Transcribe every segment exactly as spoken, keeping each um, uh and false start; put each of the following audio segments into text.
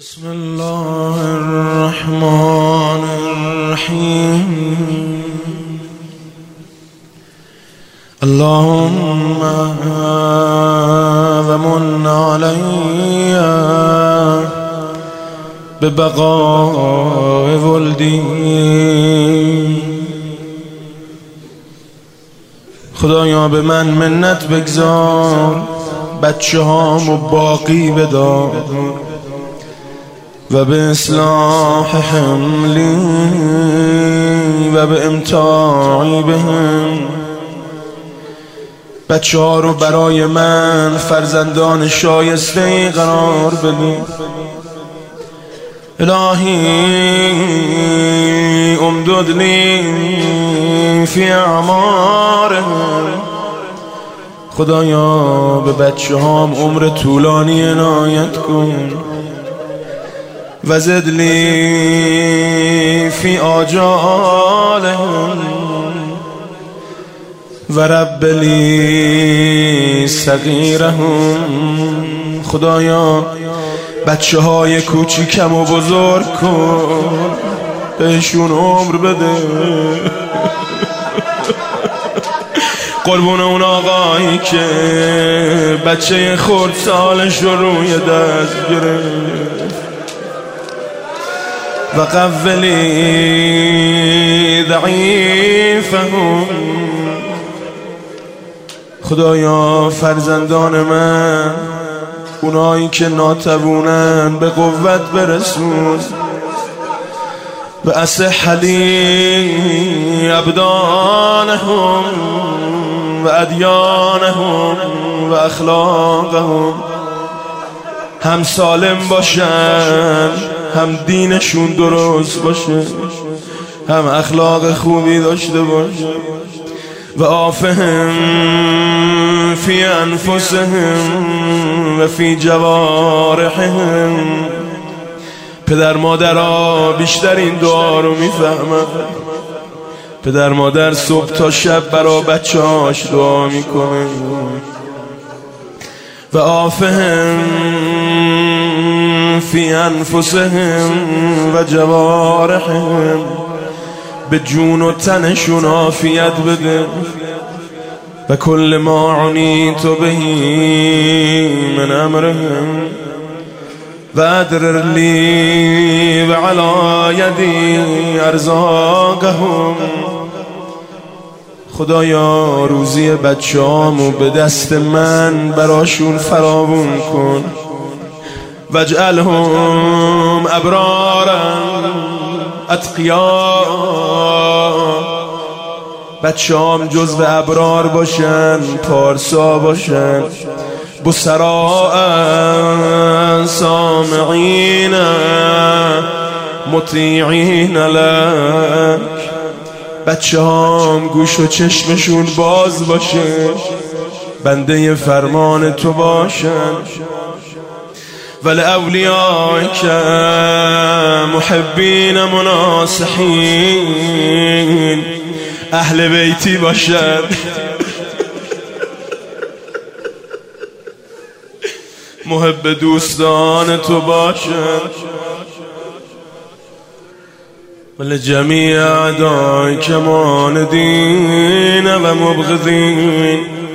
بسم الله الرحمن الرحيم. اللهم ومن علي ببقاء ولدي. خدایا به من منت بگذار، بچه هامو باقی بدار و به اصلاح حملی و به امتاعی بهم. بچه ها رو برای من فرزندان شایسته قرار بده. الهی امدد لی فی اعمارهم. خدایا به بچه هام عمر طولانی عنایت کن و زد لی فی آجالهم و رب لی صغیرهم. خدایا بچه های کوچیکم و بزرگ کن، بهشون عمر بده. قربون اون آقایی که بچه خرد سالش رو روی دست گرفت و قولی ضعیفهم. خدایا فرزندان من، اونایی که ناتوانن، به قوت برسون و اصح لی ابدانهم و ادیانهم و اخلاقهم. هم سالم باشن، هم دینشون درست باشه، هم اخلاق خوبی داشته باشه. و آفهم فی انفسهم و فی جوارحهم. پدر مادرها بیشتر این دعا رو میفهمن. پدر مادر صبح تا شب برای بچه هاش دعا میکنه. و آفهم فی انفسهم و جوارحهم. به جون و تنشون عافیت بده. و کل ما عنیت بهی من امرهم و ادرر لی و علی یدی ارزاقهم. خدایا روزی بچه‌هامو به دست من براشون فراوون کن. واجعلهم ابرارا اتقیا. بچه‌هام جزو ابرار باشن، پارسا باشن، بصراء سامعین مطیعین لک. بچه‌هام گوش و چشمشون باز باشه، بنده فرمان تو باشن. ولأولیائک محبین مناصحین، اهل بیتی باشن. محب دوستان تو باشن. ولجمیع اعدائک معاندین و مبغضین.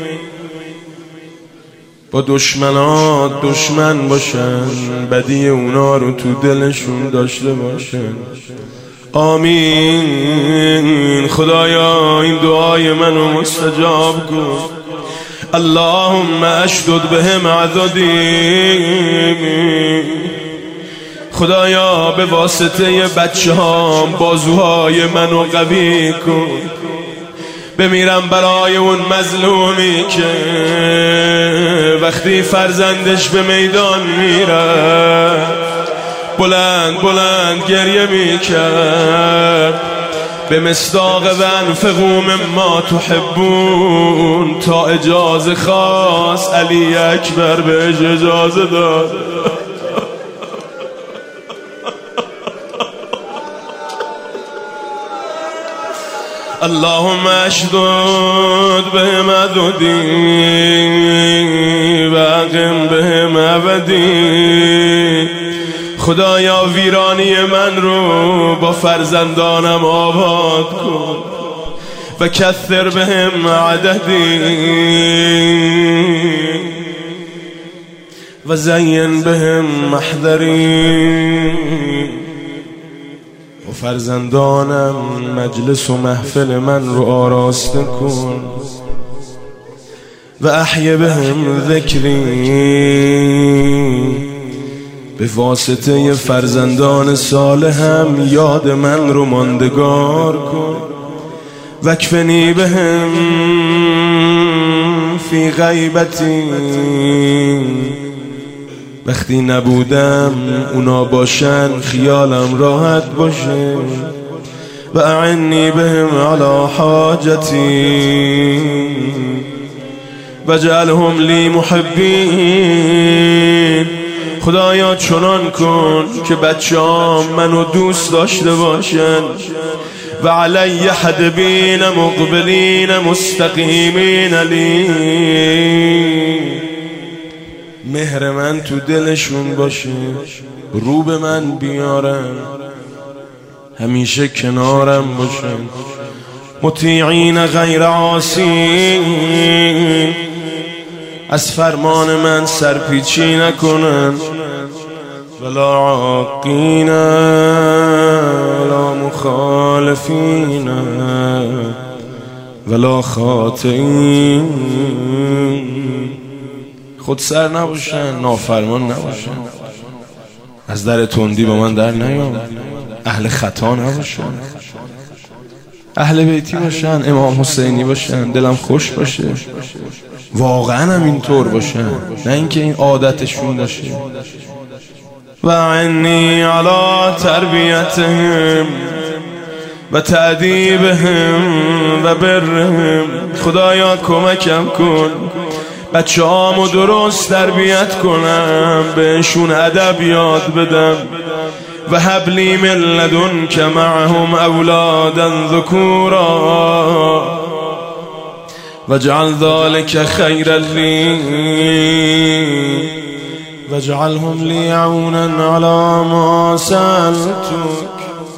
با دشمنات دشمن باشن، بدی اونا رو تو دلشون داشته باشن. آمین. خدایا این دعای منو مستجاب کن. اللهم اشدد بهم عضدی. خدایا به واسطه بچه هام بازوهای منو قوی کن. بمیرم برای اون مظلومی که وقتی فرزندش به میدان میره بلند بلند گریه میکرد به مصداق و انفقوا مما تحبون، تا اجازه خواست علی اکبر بهش اجازه داد. اللهم اشدد بهم عضدی و اقم بهم ابدی. خدایا ویرانی من رو با فرزندانم آباد کن و کثر بهم عددی و زین بهم محضری و فرزندانم مجلس و محفل من رو آراسته کن و احی بهم ذکری به واسطه فرزندان صالحم یاد من رو ماندگار کن وکفنی بهم فی غیبتی وقتی نبودم اونا باشن خیالم راحت باشه و اعنی بهم علی حاجتی وجعلهم لی محبین خدایا چنان کن که بچه‌ام منو دوست داشته باشن و علی حدبین مقبلین مستقیمین لی مهر من تو دلشون باشه رو به من بیارن همیشه کنارم باشن مطیعین غیر عاصین از فرمان من سرپیچی نکنن ولا عاقین ولا مخالفین ولا خاطئین خود سر نباشن نافرمان نباشن از در تندی با من در نیام اهل خطا نباشن اهل بیتی باشن امام حسینی باشن دلم خوش باشه واقعا هم اینطور باشن نه اینکه این عادتشون باشه و عنی علی تربیتهم و تأدیبهم و برهم خدایا کمکم کن بچه هامو درست تربیت کنم بهشون ادب یاد بدم و حبلی من لدن که معهم اولادا ذکورا وجعل ذلك خیرا لی وجعلهم لی عونا علی ما سألتک.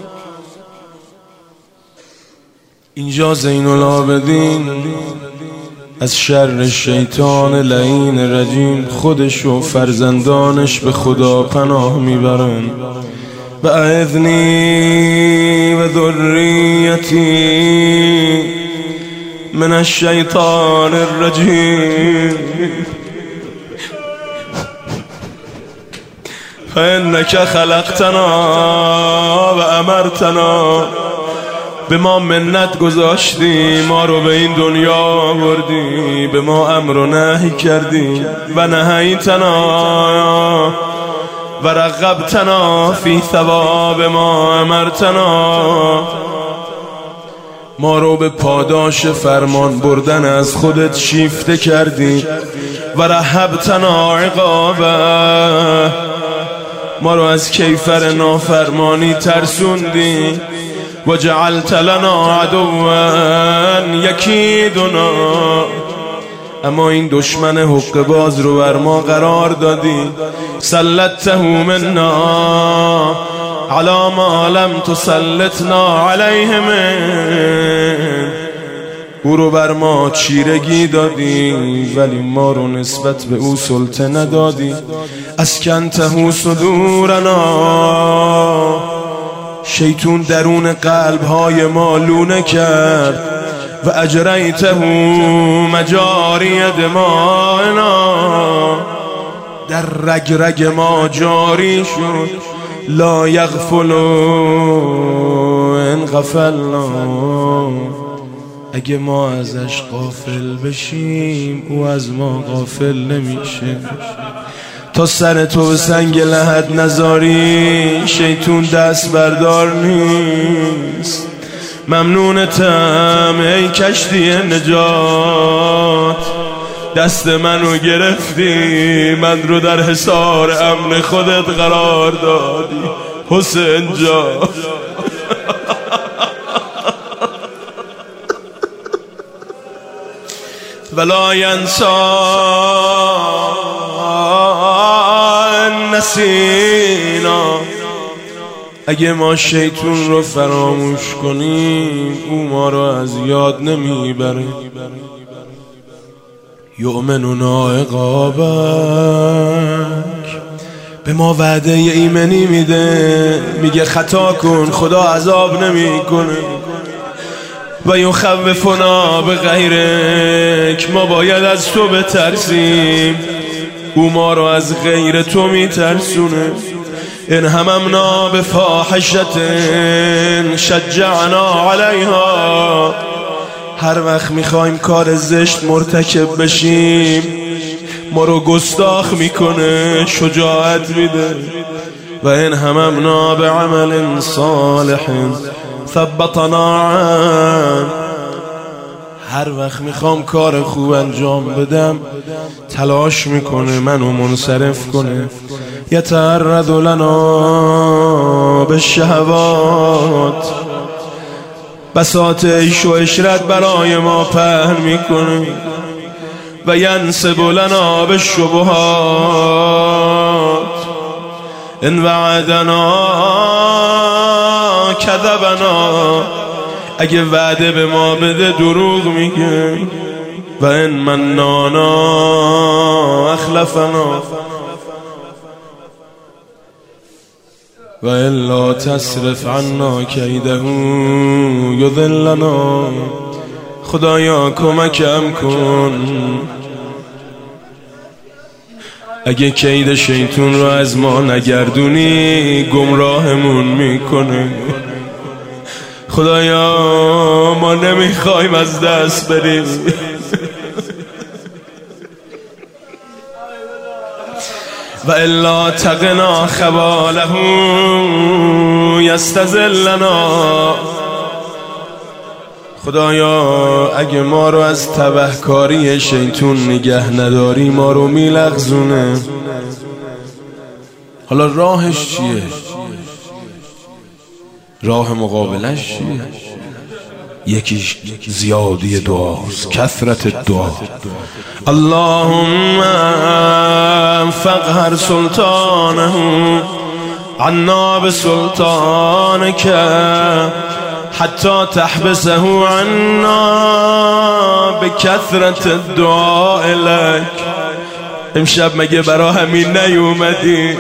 اینجا زین العابدین از شر شیطان لعین رجیم خودش و فرزندانش به خدا پناه میبرن و اعذنی و ذریتی من الشیطان الرجیم فانک خلقتنا و امرتنا به ما منت گذاشتی ما رو به این دنیا آوردی به ما امر و نهی کردی و نهیتنا و رغبتنا فی ثواب ما امرتنا ما رو به پاداش فرمان بردن از خودت شیفته کردی و رهبتنا عقابه ما رو از کیفر نافرمانی ترسوندی و جعلت لنا عدوا یکیدنا اما این دشمن حق باز رو بر ما قرار دادی سلطته منا علی ما لم تسلطنا علیه من او رو بر ما چیرگی دادی ولی ما رو نسبت به او سلطه ندادی اسکنته صدورنا شیطون درون قلب‌های ما لونه کرد و اجریته مجاری دمائنا در رگ رگ ما جاری شد لا یغفل ان غفلنا اگه ما ازش غافل بشیم او از ما غافل نمیشه تا سر تو به سنگ لحد نذاری شیطون دست بردار نیست ممنونتم ای کشتی نجات دست منو گرفتی من رو در حصار امن خودت قرار دادی حسین جان ولا ینسا ان نسینا، اگه ما شیطون رو فراموش کنیم او ما رو از یاد نمیبره. یؤمننا عقابک، به ما وعده ایمنی میده، میگه خطا کن خدا عذاب نمیکنه. و یخوفنا بغیرک، ما باید از تو بترسیم او ما رو از غیر تو میترسونه. ان هممنا بفاحشة شجعنا علیها، هر وقت میخوایم کار زشت مرتکب بشیم ما رو گستاخ میکنه، شجاعت میده. و ان هممنا بعمل صالح ثبتنا عن، هر وقت میخوام کار خوب انجام بدم تلاش میکنه منو منصرف کنه. یتعرض لنا بالشهوات، بساط عیش و عشرت برای ما پهن میکنه. و ینسب لنا بالشبهات، ان وعدنا کذبنا، اگه وعده به ما بده دروغ میگه. و ان منانا اخلفنا، و الا تصرف عنا کیده یذلنا، خدایا کمکم کن اگه کید شیطون رو از ما نگردونی گمراهمون میکنه. خدایا ما نمیخوایم از دست بریم، و الا تقنا خباله یستذلنا، خدایا اگه ما رو از تبهکاری شیطون نگه نداری ما رو میلغزونه. حالا راهش چیه؟ راه مقابلش چیه؟ یکیش زیادی دعاست، کثرت دعا. اللهم فقهر سلطانه عنا بسلطانك حتی تحبسه عنا بکثرت الدعاء لك. امشب مگه برا همین نیومدی؟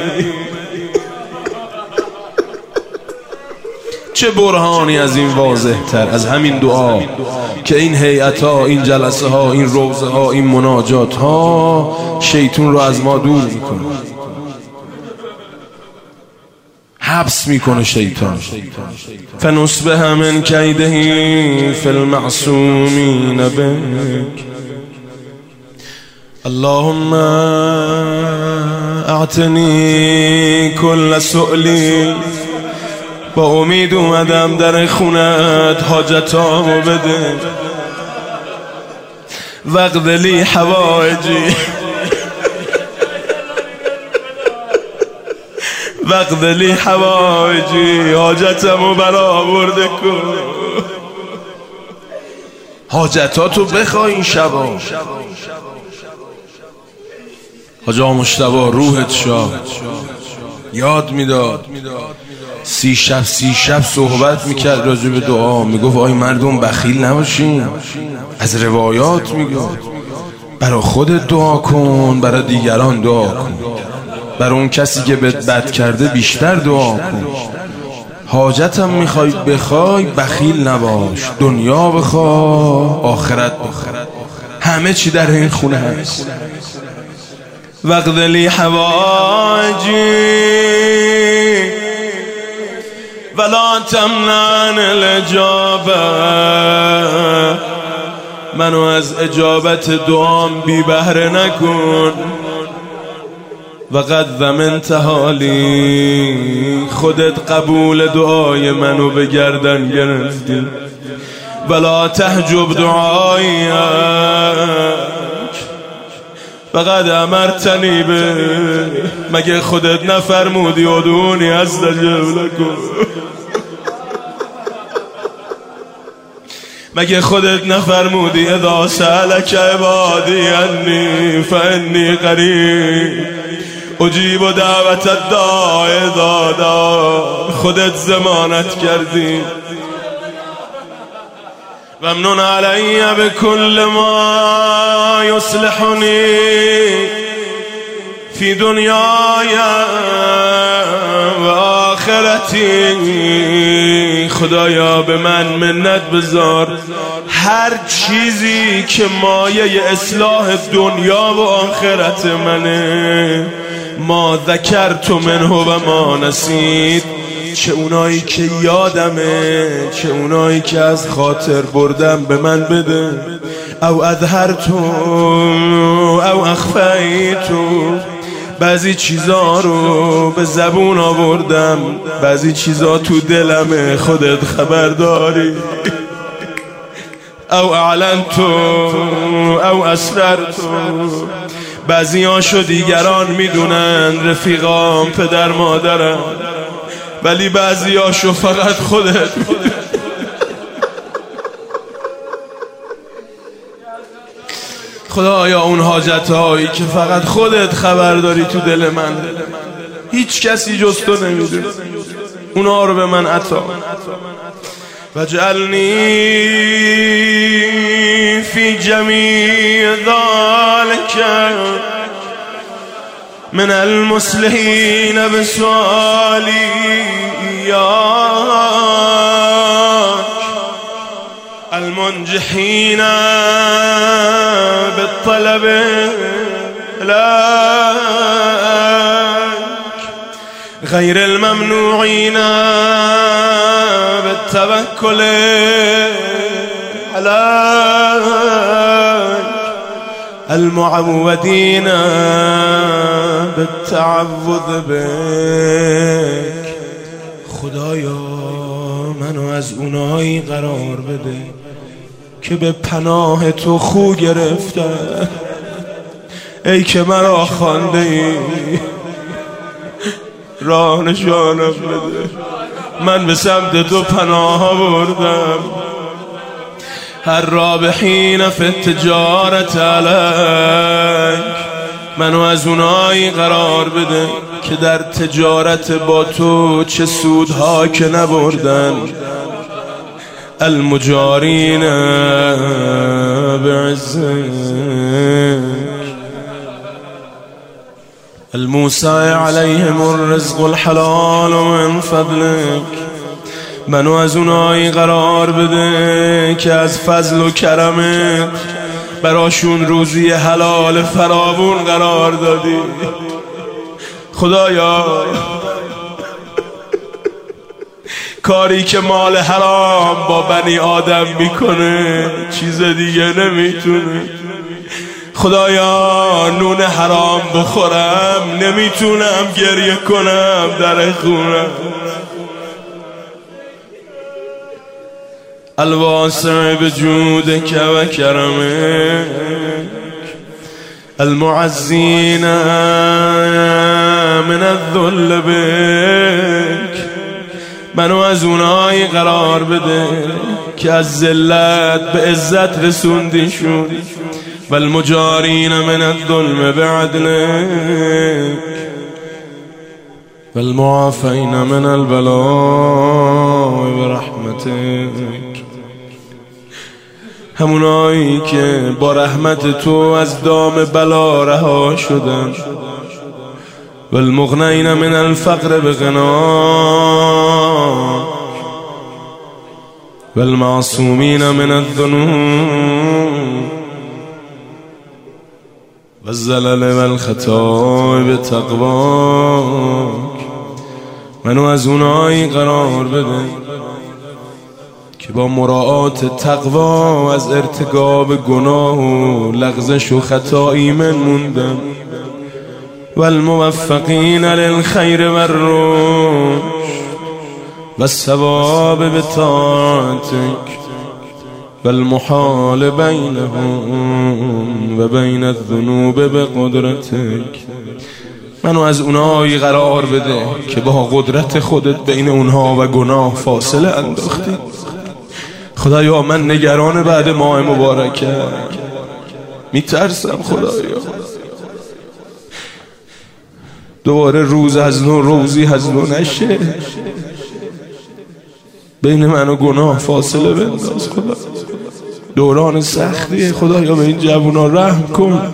چه برهانی از این واضح تر از همین دعا که این هیئت ها، این جلسه ها، این روزه ها، این مناجات ها شیطون رو از ما دور میکنه، حبس میکنه شیطان. فنصبح من کیده فی المعصومین بک. اللهم اعطنی کل سؤلی، با امید اومدم در خونت حاجتامو بده. وقت لی حوائجی، وقت لی حوائجی، حاجتمو برآورده کن. حاجتاتو بخواه این شبا. حاج آقا مجتبی روحت شاد یاد میداد، سی شب سی شب صحبت میکرد راجع به دعا، میگفت آی مردم بخیل نباشین، از روایات میگفت برای خودت دعا کن، برای دیگران دعا کن، برای اون کسی که بهت بد کرده بیشتر دعا کن. حاجتم میخوای بخوای بخیل نباش، دنیا بخواه آخرت بخواه، همه چی در این خونه هست. وقت لی حواجی ولا تمنعن الاجابه، منو از اجابت دعام بی بهره نکن. وقد ضمنت حالی، خودت قبول دعای منو به گردن گرفتی. ولا تحجب دعایی، فقد امرتنی به، مگه خودت نفرمودی ادعونی استجب لکم؟ مگه خودت نفرمودی اذا سألک عبادی انی فانی قریب اجیب و دعوت الداع دادا، خودت ضمانت کردی. ممنون علی بكل ما یصلحنی فی دنیای و آخرتی. خدایا به من منت بذار، هر چیزی که مایه اصلاح دنیا و آخرت منه، ما ذکرت منه و ما نسید، چه اونایی که یادمه چه اونایی که از خاطر بردم به من بده. او اظهرت او اخفیت، بعضی چیزا رو به زبون آوردم، بعضی چیزا تو دلمه خودت خبر داری. او اعلنت او اسررت، بعضی هاشو دیگران میدونن، رفیقام پدر مادرم، ولی بعضی هاشو فقط خودت میدونی. خدایا اون حاجت هایی که فقط خودت خبر داری تو دل من، هیچ کسی جز تو نمیدونه، اونا رو به من عطا. وجعلنی فی جمیع ذلک من المصلحین بسؤالی ایاک، المنجحین بالطلب لك، غیر الممنوعین بالتوکل عليك، المعودین بالتعوذ بك. خدایا منو از اونایی قرار بده که به پناه تو خو گرفتن. ای که مرا خوانده ای، راه نشانم بده، من به سمت تو پناه بردم. هر رابحین فی التجارت علیک، منو از اونایی قرار بده که در تجارت با تو چه سودها که نبردن. المجارین بعزک، الموسع علیهم الرزق الحلال من فضلک، منو از اونایی قرار بده که از فضل و کرمت براشون روزی حلال فراوون قرار دادی. خدایا کاری که مال حرام با بنی آدم میکنه چیز دیگه نمیتونه. خدایا نون حرام بخورم نمیتونم گریه کنم در خونم. الواسع بجودك و کرمك، المعزين من الذل بك، منو از اونایی قرار بده که از ذلت به عزت رسوندیشون. والمجارین من الظلم بعدلك، والمعافین من البلاء برحمتك، همونایی که با رحمت تو از دام بلا رها شدن. والمغنین من الفقر بغناک، والمعصومین من الذنوب، والزلل والخطا بتقواک، منو از اونایی قرار بده که با مراعات تقوا از ارتکاب گناه و لغزش و خطا ایمن موندن. والموفقین للخیر والرشد والثواب بطاعتك، والمحال بینهم و بین الذنوب بقدرتك، منو از اونایی قرار بده که با قدرت خودت بین اونها و گناه فاصله انداختی. خدایا من نگران بعد ماه مبارکه، میترسم خدایا دوباره روز از نو روزی از نو نشه. بین من و گناه فاصله بنداز خدا. دوران سختیه خدایا، به این جوونا رحم کن.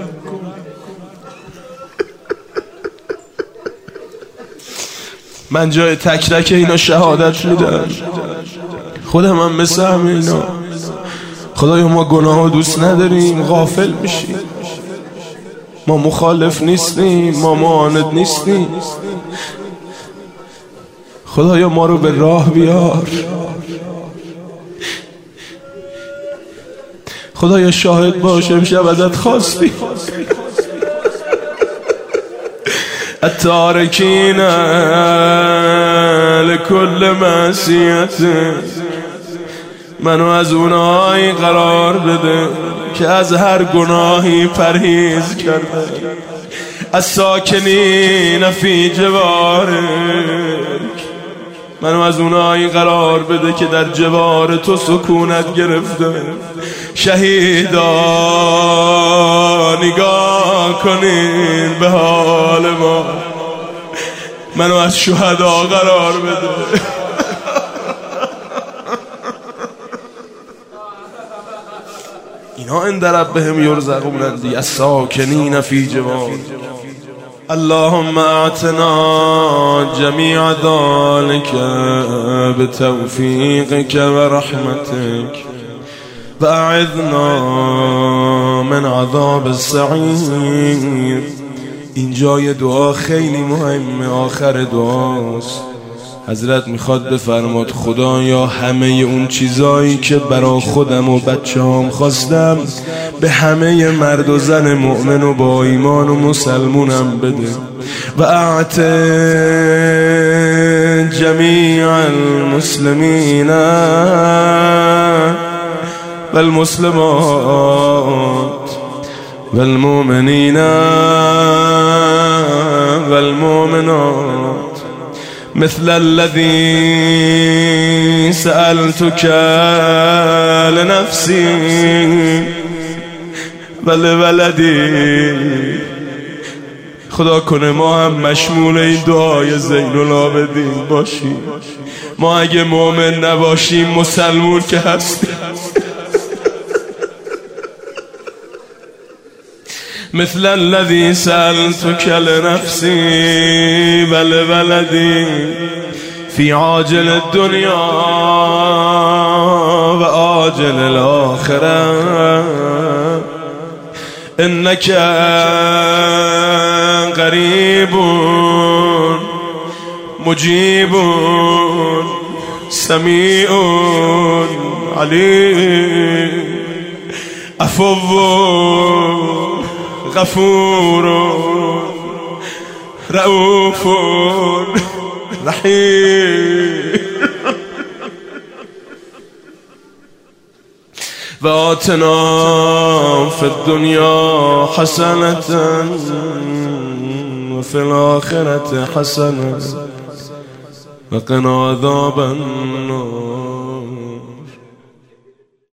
من جای تک تک اینا شهادت میدم، خودم هم مثل همه اینا. خدایا ما گناه دوست نداریم، غافل میشیم، ما مخالف نیستیم، ما معاند نیستیم. خدایا ما رو به راه بیار. خدایا شاهد باش، امشب ازت خواستیم التارکین لکل معصیت، منو از اونایی قرار بده که از هر گناهی پرهیز کرده. از ساکنین فی جوارک، منو از اونایی قرار بده که در جوار تو سکونت گرفته. شهیدا نگاه کنین به حال ما، منو از شهدا قرار بده. اینا عند ربهم یرزقون دی الساکنین فی جوار. اللهم اعتنا جمیع ذلك بتوفیقك و رحمتك و اعذنا من عذاب السعیر. این جای دعا خیلی مهمه، آخر دعاست. حضرت میخواد بفرماد خدایا همه اون چیزایی که برا خودم و بچه هم خواستم به همه مرد و زن مؤمن و با ایمان و مسلمونم بده. و اعت جمیع المسلمین والمسلمات والمؤمنین والمؤمنات مثل الذي سألتك لنفسي ولولدي. خدا کنه ما هم مشمول این دعای زین العابدین باشیم. ما اگه مؤمن نباشیم مسلمون که هستیم. مثل الذي سألتك لنفسي ولولدي في عاجل الدنيا وآجل الآخرة إنك قريب مجيب سميع عليم عفو غفور رؤوف رحیم. و آتنا فی الدنیا حسنة و فی الآخرة حسنة و قنا عذاب النار.